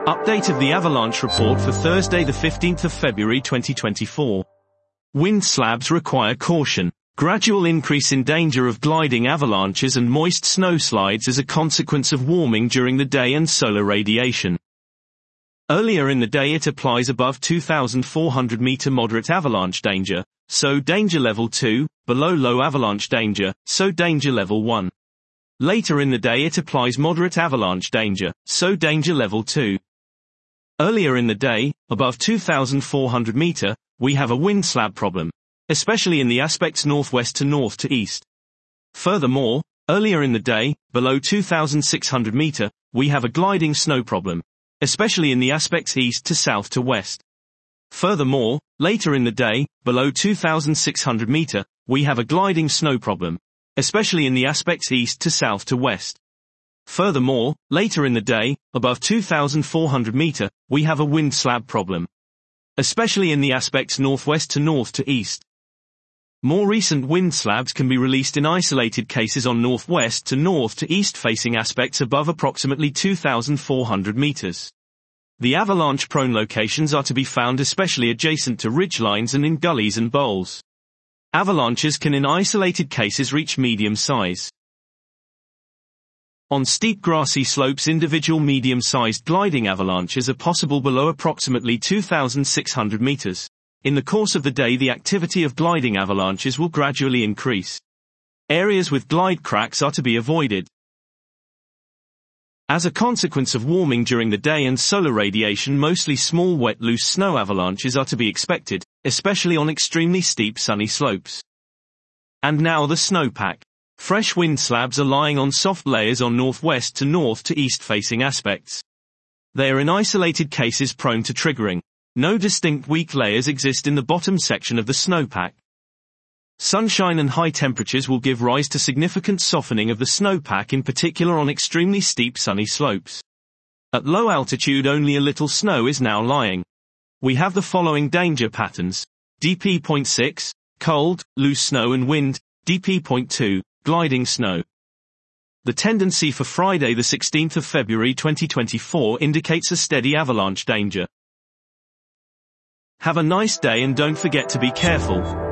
Update of the avalanche report for Thursday the 15th of February 2024. Wind slabs require caution. Gradual increase in danger of gliding avalanches and moist snowslides as a consequence of warming during the day and solar radiation. Earlier in the day it applies above 2,400 meter moderate avalanche danger, so danger level 2, below low avalanche danger, so danger level 1. Later in the day it applies moderate avalanche danger, so danger level 2. Earlier in the day, above 2,400 meter, we have a wind slab problem, especially in the aspects northwest to north to east. Furthermore, earlier in the day, below 2,600 meter, we have a gliding snow problem, especially in the aspects east to south to west. Furthermore, later in the day, below 2,600 meter, we have a gliding snow problem, especially in the aspects east to south to west. Furthermore, later in the day, above 2,400 meter, we have a wind slab problem, especially in the aspects northwest to north to east. More recent wind slabs can be released in isolated cases on northwest to north to east facing aspects above approximately 2,400 meters. The avalanche-prone locations are to be found especially adjacent to ridgelines and in gullies and bowls. Avalanches can in isolated cases reach medium size. On steep grassy slopes individual medium-sized gliding avalanches are possible below approximately 2,600 meters. In the course of the day the activity of gliding avalanches will gradually increase. Areas with glide cracks are to be avoided. As a consequence of warming during the day and solar radiation, mostly small wet loose snow avalanches are to be expected, especially on extremely steep sunny slopes. And now the snowpack. Fresh wind slabs are lying on soft layers on northwest to north to east facing aspects. They are in isolated cases prone to triggering. No distinct weak layers exist in the bottom section of the snowpack. Sunshine and high temperatures will give rise to significant softening of the snowpack, in particular on extremely steep sunny slopes. At low altitude only a little snow is now lying. We have the following danger patterns. DP.6, cold, loose snow and wind. DP.2, gliding snow. The tendency for Friday the 16th of February 2024 indicates a steady avalanche danger. Have a nice day and don't forget to be careful.